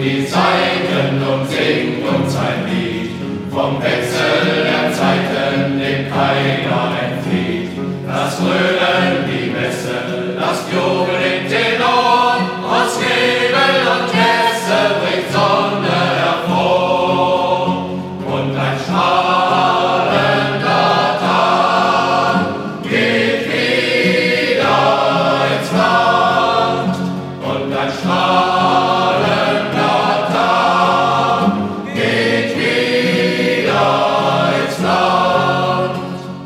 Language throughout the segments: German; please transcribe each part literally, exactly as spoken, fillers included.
die Saiten und singt uns ein Lied. Vom Wechsel der Zeiten, dem keiner entflieht. Das Dröhnen, die Messe, das Jubel im Tenor, aus Nebel und Nässe bringt Sonne hervor. Und ein strahlender Tag geht wieder ins Land. Und ein strahlender Tag geht wieder ins Land.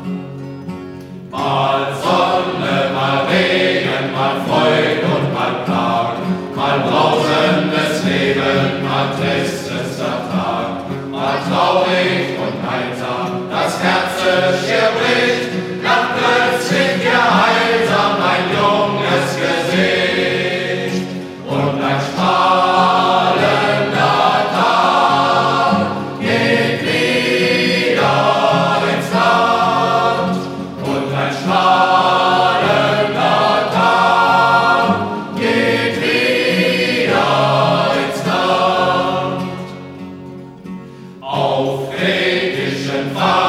Mal Sonne, mal Regen, mal Freud und mal Klag, mal brausendes Leben, mal tristester Tag, mal traurig und einsam, das Herz schier bricht, dann plötzlich dir heilsam ein junges Gesicht. Und ein strahlender Tag geht wieder ins Land. Und ein strahlender Tag geht wieder ins Land. Auf kretischen Pfaden